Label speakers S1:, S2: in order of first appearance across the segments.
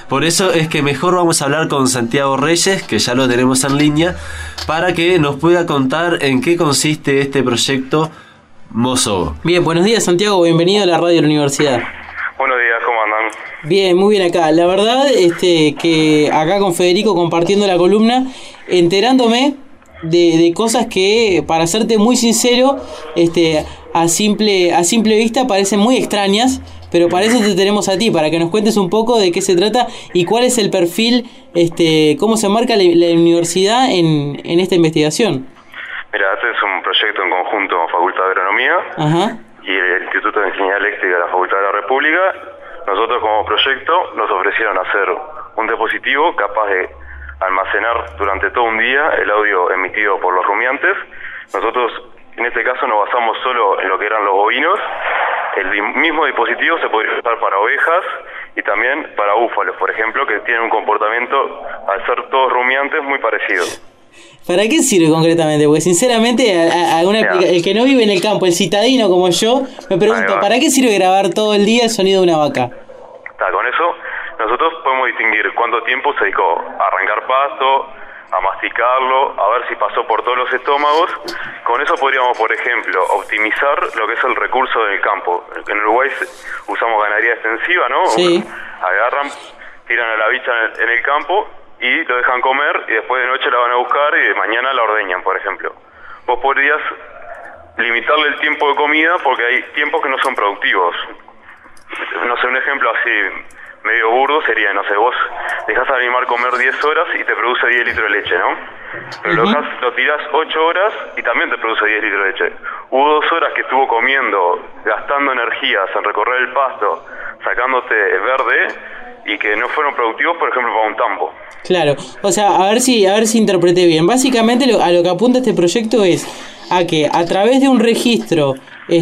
S1: Por eso es que mejor vamos a hablar con Santiago Reyes, que ya lo tenemos en línea, para que nos pueda contar en qué consiste este proyecto Mozo.
S2: Bien, buenos días Santiago, bienvenido a la radio de la universidad.
S3: Buenos días, ¿cómo andan?
S2: Bien, muy bien acá. La verdad, que acá con Federico compartiendo la columna, enterándome de cosas que, para serte muy sincero, a simple vista parecen muy extrañas, pero para eso te tenemos a ti, para que nos cuentes un poco de qué se trata y cuál es el perfil, cómo se marca la universidad en esta investigación.
S3: Mira, este es un proyecto en conjunto con Facultad de Agronomía.
S2: Ajá.
S3: Y el Instituto de Ingeniería Eléctrica de la Facultad de la República. Nosotros como proyecto nos ofrecieron hacer un dispositivo capaz de almacenar durante todo un día el audio emitido por los rumiantes. Nosotros en este caso nos basamos solo en lo que eran los bovinos. El mismo dispositivo se podría usar para ovejas y también para búfalos, por ejemplo, que tienen un comportamiento, al ser todos rumiantes, muy parecido.
S2: ¿Para qué sirve concretamente? Porque sinceramente el que no vive en el campo, el citadino como yo, me pregunto, ¿para qué sirve grabar todo el día el sonido de una vaca?
S3: Con eso nosotros podemos distinguir cuánto tiempo se dedicó a arrancar pasto, a masticarlo, a ver si pasó por todos los estómagos. Con eso podríamos, por ejemplo, optimizar lo que es el recurso del campo. En Uruguay usamos ganadería extensiva, ¿no?
S2: Sí.
S3: Agarran, tiran a la bicha en el campo y lo dejan comer y después de noche la van a buscar y de mañana la ordeñan, por ejemplo. Vos podrías limitarle el tiempo de comida porque hay tiempos que no son productivos. No sé, un ejemplo así medio burdo sería, no sé, vos dejás al animal comer 10 horas y te produce 10 litros de leche, ¿no? Pero lo tirás 8 horas y también te produce 10 litros de leche. Hubo 2 horas que estuvo comiendo, gastando energías en recorrer el pasto, sacándote verde y que no fueron productivos, por ejemplo, para un tambo.
S2: Claro, o sea, a ver si interpreté bien. Básicamente a lo que apunta este proyecto es a que a través de un registro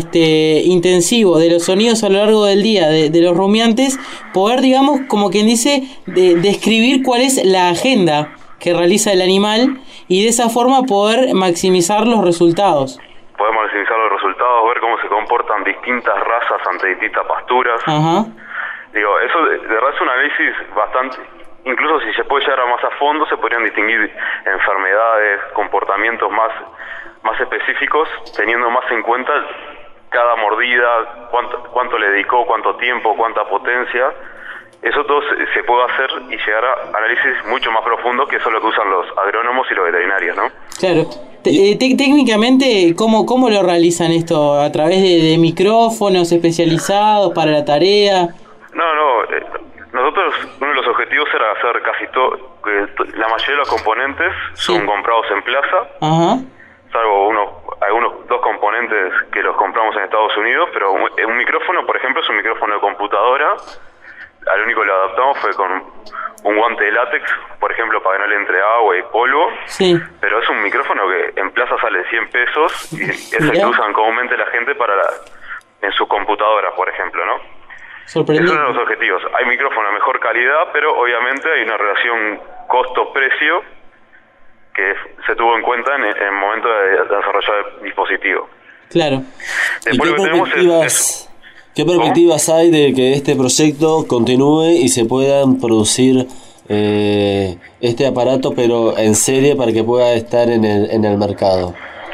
S2: intensivo de los sonidos a lo largo del día de los rumiantes, poder, digamos, como quien dice, describir cuál es la agenda que realiza el animal y de esa forma poder maximizar los resultados.
S3: Podemos maximizar los resultados, ver cómo se comportan distintas razas ante distintas pasturas.
S2: Ajá.
S3: Digo, eso de verdad es un análisis bastante, incluso si se puede llegar más a fondo, se podrían distinguir enfermedades, comportamientos más específicos, teniendo más en cuenta cada mordida, cuánto le dedicó, cuánto tiempo, cuánta potencia. Eso todo se puede hacer y llegar a análisis mucho más profundos, que eso es lo que usan los agrónomos y los veterinarios, ¿no?
S2: Claro. Técnicamente, ¿cómo lo realizan esto? ¿A través de micrófonos especializados para la tarea?
S3: Nosotros, uno de los objetivos era hacer casi todo, la mayoría de los componentes son comprados en plaza. Ajá. Salvo algunos 2 componentes que los compramos en Estados Unidos, pero un micrófono, por ejemplo, es un micrófono de computadora. Al único que lo adaptamos fue con un guante de látex, por ejemplo, para que no le entre agua y polvo. Sí. Pero es un micrófono que en plaza sale 100 pesos y es el que usan comúnmente la gente en sus computadoras, por ejemplo, ¿no?
S2: Sorprendente.
S3: Es uno de los objetivos. Hay micrófonos de mejor calidad, pero obviamente hay una relación costo-precio que se tuvo en cuenta en el momento de desarrollar el dispositivo.
S2: Claro.
S3: Después
S1: ¿Qué perspectivas hay de que este proyecto continúe y se puedan producir este aparato, pero en serie, para que pueda estar en el mercado?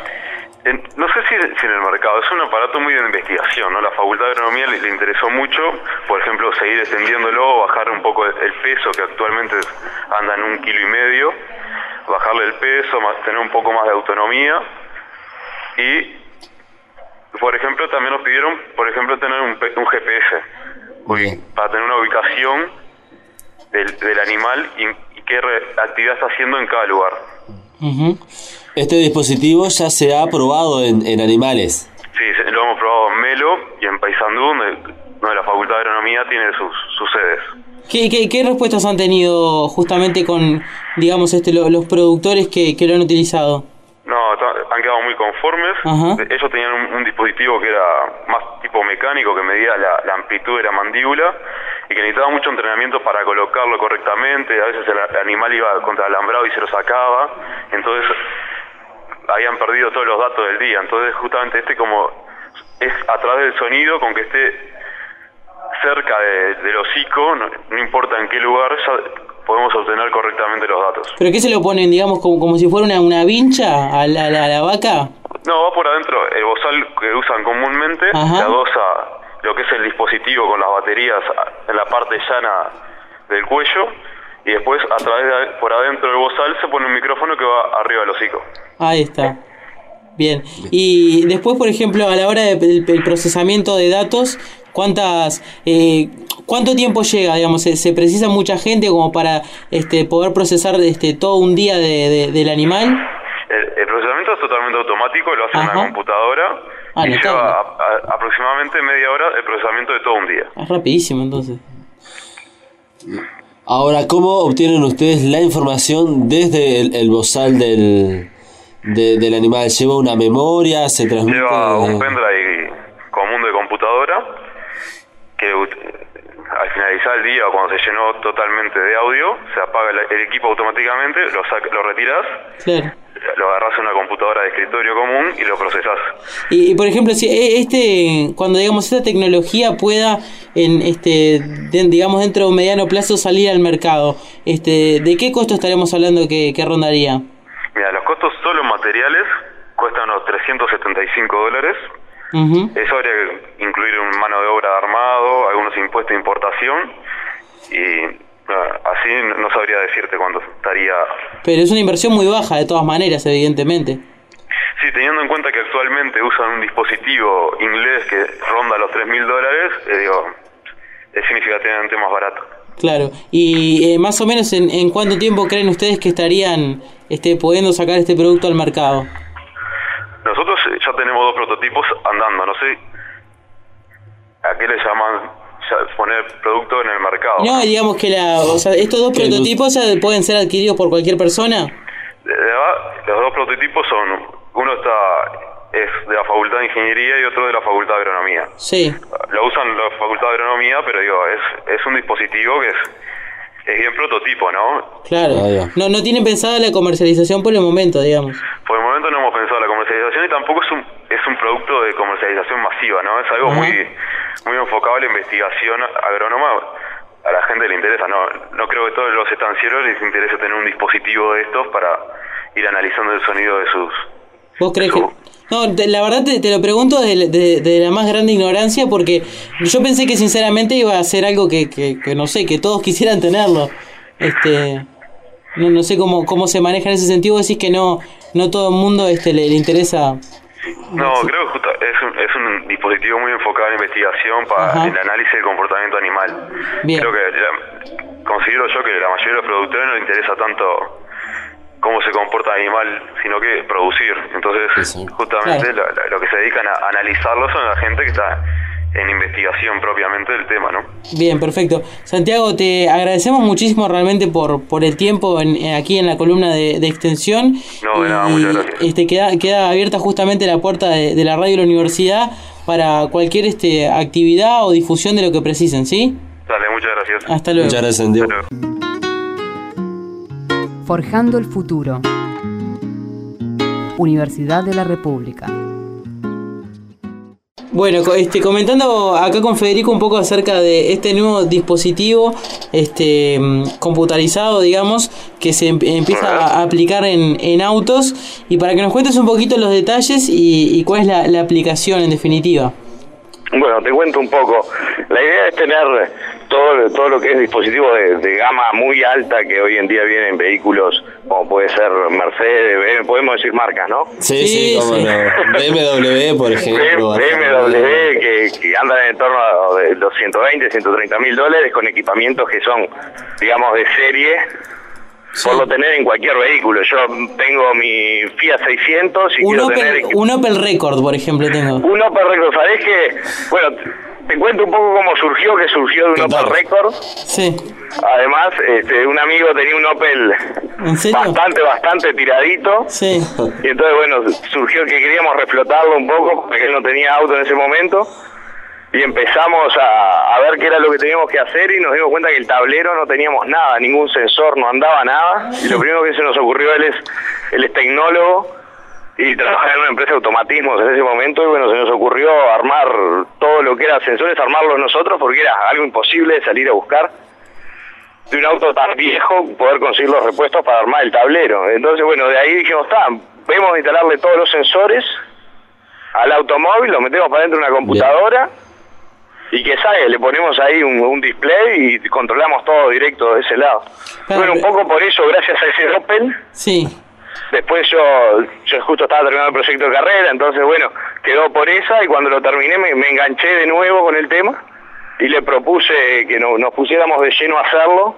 S3: No sé si en el mercado, es un aparato muy de investigación, ¿no? La Facultad de Agronomía le interesó mucho, por ejemplo, seguir extendiéndolo, bajar un poco el peso, que actualmente anda en 1,5 kilos, bajarle el peso, tener un poco más de autonomía y, por ejemplo, también nos pidieron, por ejemplo, tener un GPS para tener una ubicación del animal y qué actividad está haciendo en cada lugar.
S1: Uh-huh. Este dispositivo ya se ha probado en animales.
S3: Sí, lo hemos probado en Melo y en Paysandú, donde la Facultad de Agronomía tiene sus sedes.
S2: ¿Qué respuestas han tenido justamente con, digamos, los productores que lo han utilizado?
S3: No, han quedado muy conformes. Ajá. Ellos tenían un dispositivo que era más tipo mecánico, que medía la amplitud de la mandíbula y que necesitaba mucho entrenamiento para colocarlo correctamente. A veces el animal iba contra el alambrado y se lo sacaba, entonces habían perdido todos los datos del día. Entonces justamente como es a través del sonido, con que esté cerca del hocico, no importa en qué lugar, ya podemos obtener correctamente los datos.
S2: ¿Pero qué se lo ponen, digamos, como si fuera una vincha a la vaca?
S3: No, va por adentro. El bozal que usan comúnmente se adosa lo que es el dispositivo con las baterías en la parte llana del cuello, y después por adentro del bozal se pone un micrófono que va arriba del hocico.
S2: Ahí está. Bien. Y después, por ejemplo, a la hora del procesamiento de datos, ¿cuánto tiempo llega? Digamos, ¿se precisa mucha gente como para poder procesar todo un día del animal?
S3: El procesamiento es totalmente automático, lo hace una computadora y lleva aproximadamente media hora el procesamiento de todo un día.
S2: Es rapidísimo, entonces.
S1: Ahora, ¿cómo obtienen ustedes la información desde el bozal del animal? ¿Lleva una memoria? ¿Se transmite?
S3: Lleva un pendrive común de computadora que al finalizar el día, cuando se llenó totalmente de audio, se apaga el equipo automáticamente, lo retiras,
S2: claro,
S3: lo agarras en una computadora de escritorio común y lo procesás.
S2: Y por ejemplo, si cuando digamos esta tecnología pueda digamos dentro de un mediano plazo salir al mercado, ¿de qué costo estaremos hablando que rondaría?
S3: Mira, los costos solo en materiales cuestan unos $375. Eso habría que incluir un mano de obra de armado, algunos impuestos de importación, y así no sabría decirte cuánto estaría.
S2: Pero es una inversión muy baja de todas maneras, evidentemente.
S3: Sí, teniendo en cuenta que actualmente usan un dispositivo inglés que ronda los $3.000, es significativamente más barato.
S2: Claro, y más o menos en cuánto tiempo creen ustedes que estarían pudiendo sacar este producto al mercado.
S3: Nosotros ya tenemos 2 prototipos andando, no sé a qué le llaman poner producto en el mercado.
S2: No, digamos que estos 2 prototipos ya pueden ser adquiridos por cualquier persona.
S3: Los 2 prototipos uno es de la Facultad de Ingeniería y otro de la Facultad de Agronomía.
S2: Sí.
S3: Lo usan la Facultad de Agronomía, pero es un dispositivo que es bien prototipo, ¿no?
S2: Claro. No tienen pensada la comercialización por el momento, digamos.
S3: Por el momento no hemos pensado la comercialización y tampoco es un producto de comercialización masiva, ¿no? Es algo muy enfocado a la investigación agrónoma. A la gente le interesa, no creo que a todos los estancieros les interese tener un dispositivo de estos para ir analizando el sonido de sus...
S2: ¿Vos crees que...? No, la verdad te lo pregunto de la más grande ignorancia, porque yo pensé que sinceramente iba a ser algo que no sé, que todos quisieran tenerlo. No sé cómo se maneja en ese sentido. Decís que no todo el mundo le interesa.
S3: No, creo que es un dispositivo muy enfocado en investigación para el análisis del comportamiento animal.
S2: Bien.
S3: Creo que considero yo que la mayoría de los productores no les interesa tanto cómo se comporta el animal, sino que producir. Entonces, justamente lo que se dedican a analizarlo son la gente que está en investigación propiamente del tema, ¿no?
S2: Bien, perfecto. Santiago, te agradecemos muchísimo realmente por el tiempo aquí en la columna de extensión.
S3: No, de nada, muchas gracias.
S2: Queda abierta justamente la puerta de la radio de la universidad para cualquier actividad o difusión de lo que precisen, ¿sí?
S3: Dale, muchas gracias.
S2: Hasta luego.
S1: Muchas gracias, Santiago.
S4: Forjando el futuro. Universidad de la República.
S2: Bueno, comentando acá con Federico un poco acerca de este nuevo dispositivo computarizado, digamos, que se empieza a aplicar en autos, y para que nos cuentes un poquito los detalles y cuál es la aplicación en definitiva.
S5: Bueno, te cuento un poco. La idea es tener todo lo que es dispositivo de gama muy alta que hoy en día vienen en vehículos como puede ser Mercedes, podemos decir marcas, ¿no?
S1: Sí, como no. BMW, por ejemplo.
S5: BMW que andan en torno a los $120,000-$130,000 con equipamientos que son, digamos, de serie. Sí. Por lo tener en cualquier vehículo. Yo tengo mi Fiat 600 y quiero tener...
S2: Un Opel Rekord, por ejemplo, tengo.
S5: Un Opel Rekord, ¿sabés qué? Bueno, te cuento un poco cómo surgió de un Opel Rekord.
S2: Sí.
S5: Además, un amigo tenía un Opel bastante tiradito.
S2: Sí.
S5: Y entonces, bueno, surgió que queríamos reflotarlo un poco porque él no tenía auto en ese momento. Y empezamos a ver qué era lo que teníamos que hacer y nos dimos cuenta que el tablero no teníamos nada, ningún sensor, no andaba nada. Y lo primero que se nos ocurrió, él es tecnólogo, y trabajaba en una empresa de automatismos en ese momento, y bueno, se nos ocurrió armar todo lo que era sensores, armarlos nosotros, porque era algo imposible de salir a buscar de un auto tan viejo, poder conseguir los repuestos para armar el tablero. Entonces, bueno, de ahí dijimos, vamos a instalarle todos los sensores al automóvil, lo metemos para dentro de una computadora, y que salga, le ponemos ahí un display y controlamos todo directo de ese lado. Bueno, un poco por eso, gracias a ese Opel.
S2: Sí.
S5: Después yo justo estaba terminando el proyecto de carrera, entonces bueno, quedó por esa, y cuando lo terminé me enganché de nuevo con el tema y le propuse que nos pusiéramos de lleno a hacerlo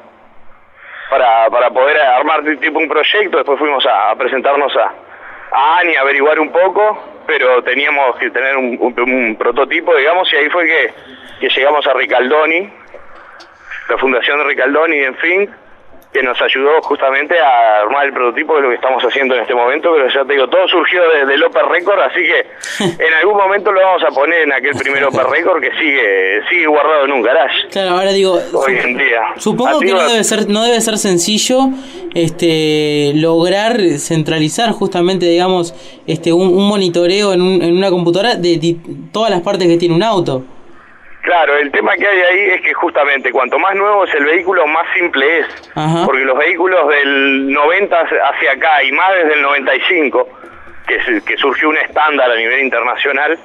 S5: para poder armar tipo un proyecto. Después fuimos a presentarnos a ANI a averiguar un poco, pero teníamos que tener un prototipo, digamos, y ahí fue que llegamos a Ricaldoni, la fundación de Ricaldoni, en fin, que nos ayudó justamente a armar el prototipo de lo que estamos haciendo en este momento. Pero ya te digo, todo surgió desde el Opel Record, así que en algún momento lo vamos a poner en aquel primer Opel Record que sigue guardado en un garage.
S2: Claro, ahora digo,
S5: hoy en día.
S2: Supongo que no debe ser sencillo lograr centralizar justamente, digamos, un monitoreo en una computadora de todas las partes que tiene un auto.
S5: Claro, el tema que hay ahí es que justamente cuanto más nuevo es el vehículo, más simple es. Ajá. Porque los vehículos del 90 hacia acá, y más desde el 95, que surgió un estándar a nivel internacional,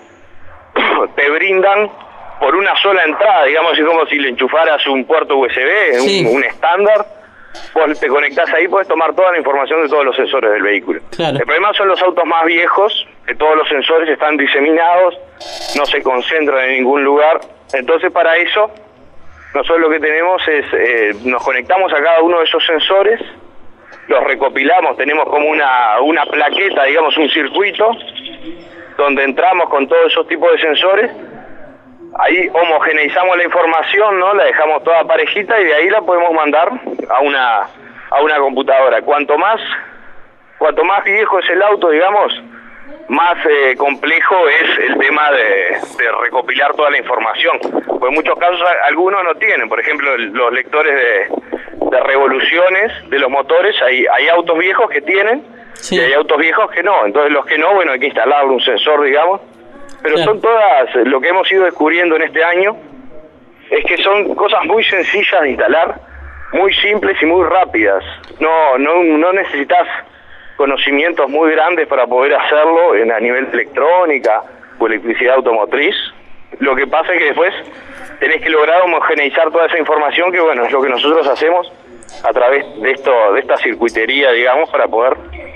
S5: te brindan por una sola entrada, digamos, es como si le enchufaras un puerto USB, sí, un estándar, vos te conectás ahí, podés tomar toda la información de todos los sensores del vehículo. Claro. El problema son los autos más viejos, que todos los sensores están diseminados, no se concentran en ningún lugar. Entonces, para eso, nosotros lo que tenemos es, nos conectamos a cada uno de esos sensores, los recopilamos, tenemos como una plaqueta, digamos, un circuito, donde entramos con todos esos tipos de sensores, ahí homogeneizamos la información, ¿no? La dejamos toda parejita y de ahí la podemos mandar a una computadora. Cuanto más viejo es el auto, digamos, más complejo es el tema de recopilar toda la información. Porque en muchos casos algunos no tienen, por ejemplo, los lectores de revoluciones de los motores, hay autos viejos que tienen, sí, y hay autos viejos que no. Entonces los que no, bueno, hay que instalarle un sensor, digamos. Pero claro, son todas, lo que hemos ido descubriendo en este año, es que son cosas muy sencillas de instalar, muy simples y muy rápidas. No necesitas conocimientos muy grandes para poder hacerlo a nivel de electrónica o electricidad automotriz. Lo que pasa es que después tenés que lograr homogeneizar toda esa información, que bueno, es lo que nosotros hacemos a través de esta circuitería, digamos, para poder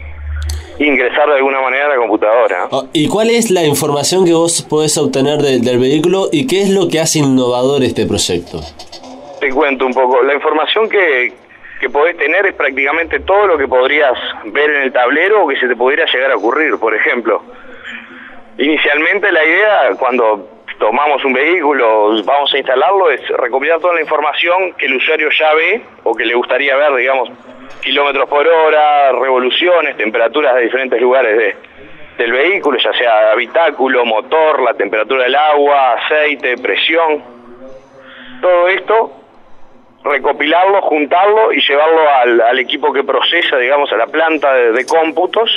S5: ingresar de alguna manera a la computadora.
S1: ¿Y cuál es la información que vos podés obtener del vehículo y qué es lo que hace innovador este proyecto?
S5: Te cuento un poco. La información que podés tener es prácticamente todo lo que podrías ver en el tablero o que se te pudiera llegar a ocurrir. Por ejemplo, inicialmente la idea, cuando tomamos un vehículo, vamos a instalarlo, es recopilar toda la información que el usuario ya ve o que le gustaría ver, digamos, kilómetros por hora, revoluciones, temperaturas de diferentes lugares del vehículo, ya sea habitáculo, motor, la temperatura del agua, aceite, presión. Todo esto, recopilarlo, juntarlo y llevarlo al equipo que procesa, digamos, a la planta de cómputos.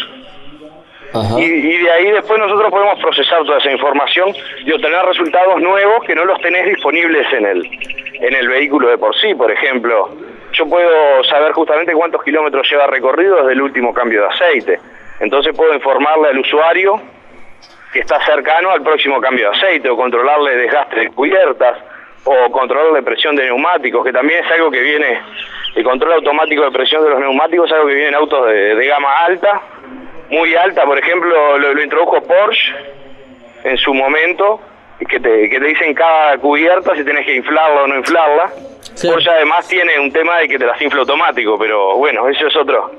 S5: Ajá. Y de ahí después nosotros podemos procesar toda esa información y obtener resultados nuevos que no los tenés disponibles en el vehículo de por sí. Por ejemplo, yo puedo saber justamente cuántos kilómetros lleva recorrido desde el último cambio de aceite. Entonces puedo informarle al usuario que está cercano al próximo cambio de aceite, o controlarle desgaste de cubiertas, o controlarle presión de neumáticos, que también es algo que viene, el control automático de presión de los neumáticos es algo que viene en autos de gama alta, muy alta. Por ejemplo, lo introdujo Porsche en su momento, que te dicen cada cubierta si tenés que inflarla o no inflarla. Sí. Porsche además tiene un tema de que te las infla automático, pero bueno, eso es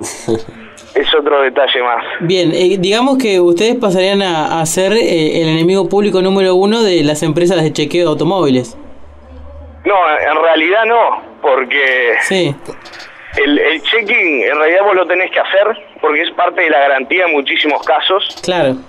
S5: otro detalle más.
S2: Bien, digamos que ustedes pasarían a ser el enemigo público número 1 de las empresas de chequeo de automóviles.
S5: No, en realidad no, porque sí, el checking en realidad vos lo tenés que hacer porque es parte de la garantía en muchísimos casos.
S2: Claro.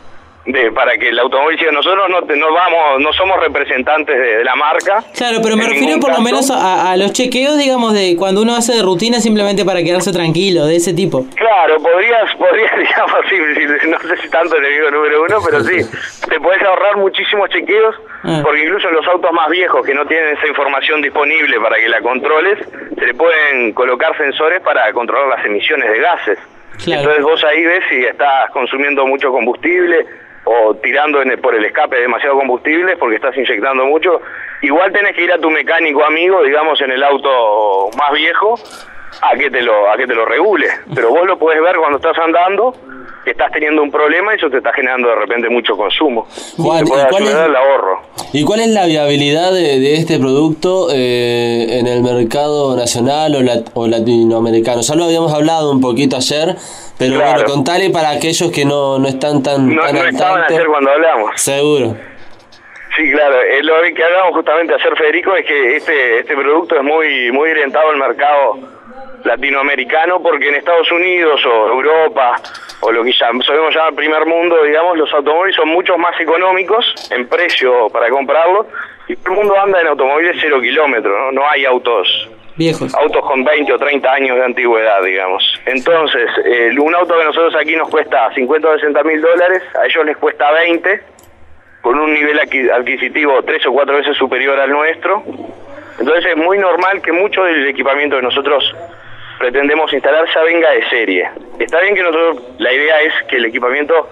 S5: para que el automóvil siga. Nosotros no somos representantes de la marca.
S2: Claro, pero me refiero por lo menos a los chequeos, digamos, de cuando uno hace de rutina simplemente para quedarse tranquilo, de ese tipo.
S5: Claro, podrías digamos, sí, no sé si tanto enemigo número uno, pero sí, te podés ahorrar muchísimos chequeos, porque incluso en los autos más viejos que no tienen esa información disponible para que la controles, se le pueden colocar sensores para controlar las emisiones de gases. Claro. Entonces vos ahí ves si estás consumiendo mucho combustible o tirando por el escape demasiado combustible porque estás inyectando mucho. Igual tenés que ir a tu mecánico amigo, digamos, en el auto más viejo, a que te lo regule. Pero vos lo podés ver cuando estás andando, que estás teniendo un problema y eso te está generando de repente mucho consumo.
S1: Juan,
S5: te puede ayudar el ahorro.
S1: ¿Y cuál es la viabilidad de este producto en el mercado nacional o latinoamericano? Ya lo habíamos hablado un poquito ayer, pero claro, bueno, contale para aquellos que no están tan
S5: no estaban ayer cuando hablamos.
S1: Seguro.
S5: Sí, claro. Lo que hablamos justamente ayer, Federico, es que este producto es muy orientado al mercado latinoamericano, porque en Estados Unidos o Europa o lo que solemos llamar primer mundo, digamos, los automóviles son mucho más económicos en precio para comprarlos, y todo el mundo anda en automóviles 0 kilómetros, ¿no? No hay autos viejos, autos con 20 o 30 años de antigüedad, digamos. Entonces, un auto que nosotros aquí nos cuesta 50 o 60 mil dólares, a ellos les cuesta 20, con un nivel adquisitivo 3 o 4 veces superior al nuestro. Entonces es muy normal que mucho del equipamiento que nosotros pretendemos instalar ya venga de serie. Está bien que nosotros, la idea es que el equipamiento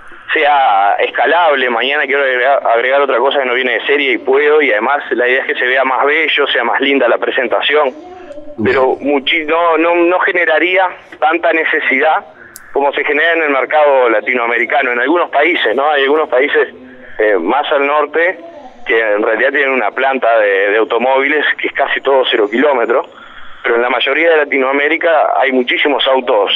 S5: sea escalable. Mañana quiero agregar otra cosa que no viene de serie y puedo, y además la idea es que se vea más bello, sea más linda la presentación, pero no generaría tanta necesidad como se genera en el mercado latinoamericano, en algunos países, ¿no? Hay algunos países más al norte que en realidad tienen una planta de automóviles que es casi todo 0 kilómetros, pero en la mayoría de Latinoamérica hay muchísimos autos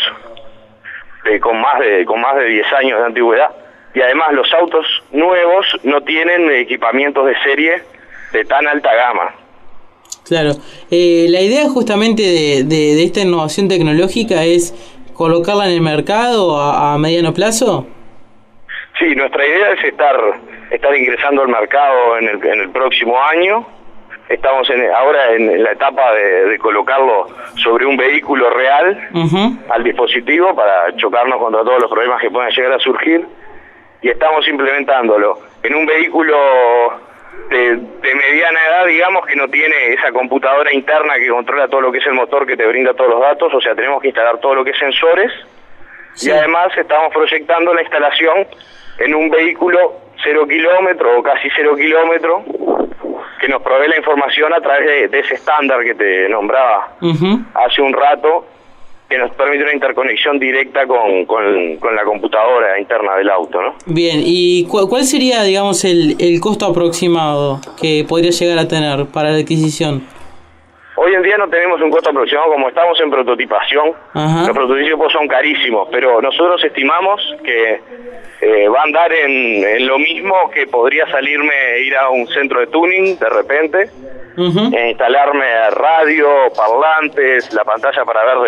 S5: con más de 10 años de antigüedad, y además los autos nuevos no tienen equipamientos de serie de tan alta gama.
S2: Claro, la idea justamente de esta innovación tecnológica es colocarla en el mercado a mediano plazo.
S5: Sí, nuestra idea es estar ingresando al mercado en el próximo año. Estamos ahora en la etapa de colocarlo sobre un vehículo real, al dispositivo, para chocarnos contra todos los problemas que puedan llegar a surgir, y estamos implementándolo en un vehículo de mediana edad, digamos, que no tiene esa computadora interna que controla todo lo que es el motor, que te brinda todos los datos. O sea, tenemos que instalar todo lo que es sensores, sí. Y además estamos proyectando la instalación en un vehículo 0 kilómetros o casi 0 kilómetros, que nos provee la información a través de ese estándar que te nombraba hace un rato, que nos permite una interconexión directa con la computadora interna del auto, ¿no?
S2: Bien, ¿y cuál sería, digamos, el costo aproximado que podría llegar a tener para la adquisición?
S5: Hoy en día no tenemos un costo aproximado, como estamos en prototipación. Los prototipos son carísimos, pero nosotros estimamos que va a andar en lo mismo que podría salirme ir a un centro de tuning de repente, instalarme radio, parlantes, la pantalla para ver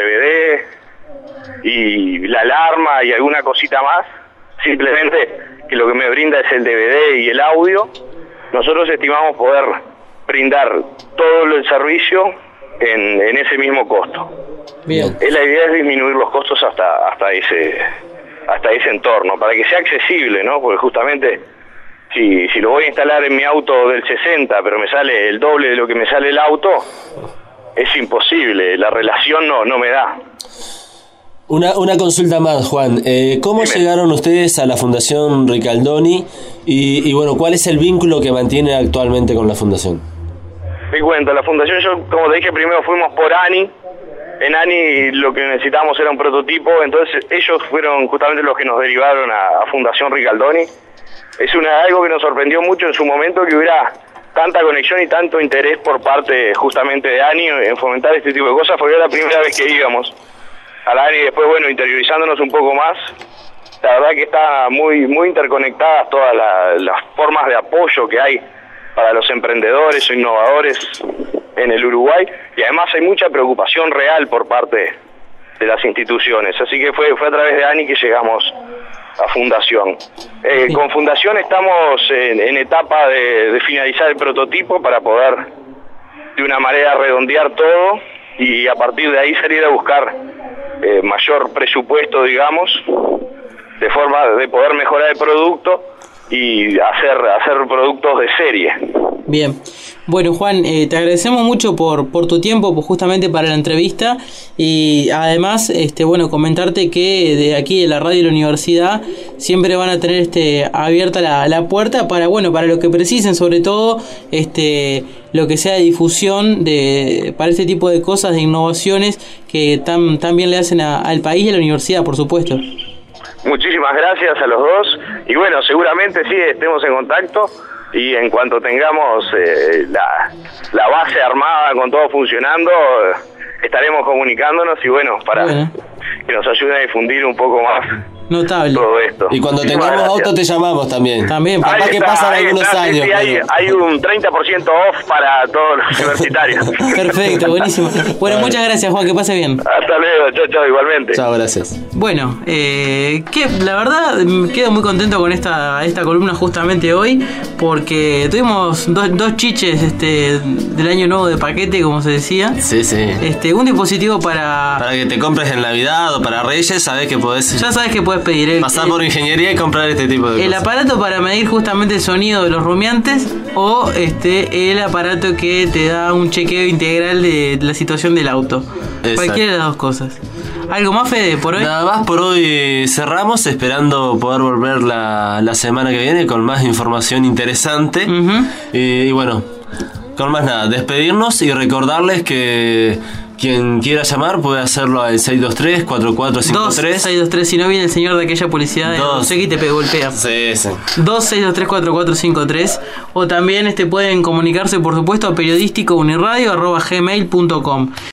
S5: DVD y la alarma y alguna cosita más. Simplemente que lo que me brinda es el DVD y el audio. Nosotros estimamos poder brindar todo el servicio en ese mismo costo. Bien. La idea es disminuir los costos hasta ese entorno, para que sea accesible, ¿no? Porque justamente si lo voy a instalar en mi auto del 60, pero me sale el doble de lo que me sale el auto, es imposible, la relación no me da.
S1: Una consulta más, Juan. ¿Cómo llegaron ustedes a la Fundación Ricaldoni? Y bueno, ¿cuál es el vínculo que mantiene actualmente con la Fundación?
S5: Te cuento, la Fundación, yo como te dije, primero fuimos por ANI. En ANI lo que necesitábamos era un prototipo, entonces ellos fueron justamente los que nos derivaron a Fundación Ricaldoni. Es algo que nos sorprendió mucho en su momento, que hubiera tanta conexión y tanto interés por parte justamente de ANI en fomentar este tipo de cosas, porque era la primera vez que íbamos a la ANI, y después, bueno, interiorizándonos un poco más. La verdad que está muy interconectadas todas las formas de apoyo que hay para los emprendedores o innovadores en el Uruguay, y además hay mucha preocupación real por parte de las instituciones, así que fue a través de ANI que llegamos a Fundación. Con Fundación estamos en etapa de finalizar el prototipo para poder de una manera redondear todo y a partir de ahí salir a buscar mayor presupuesto, digamos, de forma de poder mejorar el producto y hacer productos de serie.
S2: Bien. Bueno, Juan, te agradecemos mucho por tu tiempo, justamente para la entrevista, y además, bueno, comentarte que de aquí de la radio de la universidad siempre van a tener abierta la puerta para lo que precisen, sobre todo lo que sea de difusión para este tipo de cosas, de innovaciones que tan bien le hacen al país y a la universidad, por supuesto.
S5: Muchísimas gracias a los dos y bueno, seguramente sí estemos en contacto y en cuanto tengamos la base armada con todo funcionando, estaremos comunicándonos y bueno, para que nos ayuden a difundir un poco más
S2: notable
S5: todo esto.
S1: Y cuando tengamos auto te llamamos también.
S2: Capaz
S1: que pasan algunos años.
S5: Sí, hay un 30% off para todos los universitarios.
S2: Perfecto, buenísimo. Bueno, muchas gracias, Juan, que pase bien.
S5: Hasta luego, chao, igualmente.
S1: Chao, gracias.
S2: Bueno, que la verdad quedo muy contento con esta columna justamente hoy, porque tuvimos dos chiches del año nuevo de paquete, como se decía.
S1: Sí.
S2: Un dispositivo para
S1: que te compres en Navidad o para Reyes, sabes que podés.
S2: Ya sabes que puedes pedir
S1: pasar por ingeniería y comprar este tipo de cosas.
S2: El aparato para medir justamente el sonido de los rumiantes o el aparato que te da un chequeo integral de la situación del auto. Exacto. Cualquiera de las dos cosas. ¿Algo más, Fede, por hoy?
S1: Nada más por hoy cerramos, esperando poder volver la semana que viene con más información interesante. Y bueno, con más nada, despedirnos y recordarles que quien quiera llamar puede hacerlo al 623-4453.
S2: 623, si no viene el señor de aquella publicidad de no sé qué te golpea.
S1: Sí.
S2: 2-623-4453. O también pueden comunicarse, por supuesto, a periodísticouniradio@gmail.com.